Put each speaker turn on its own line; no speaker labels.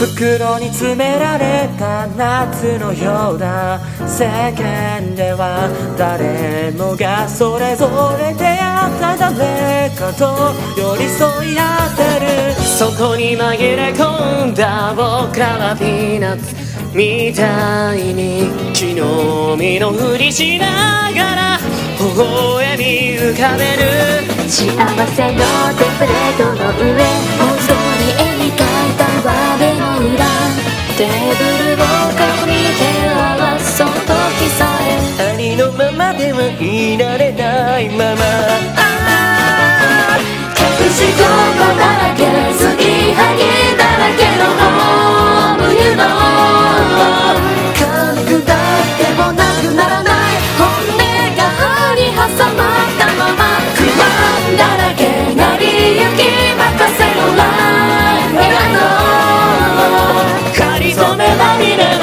袋に詰められた夏のようだ。世間では誰もがそれぞれ出会った誰かと寄り添い合ってる。そこに紛れ込んだ僕らはピーナッツみたいに昨日身のふりしながら微笑み浮かべる。
幸せのテンプレートの上、文字通り絵に描いた我の裏、テーブルを囲み手を合わそう時さえ
ありのままではいられないまま、
隠し事だらけ、継ぎはぎだらけのホームユノ軽くだってもなくならない本音が歯に挟まったまま、不安だらけなりゆき任せろライフの
かりそめまみれ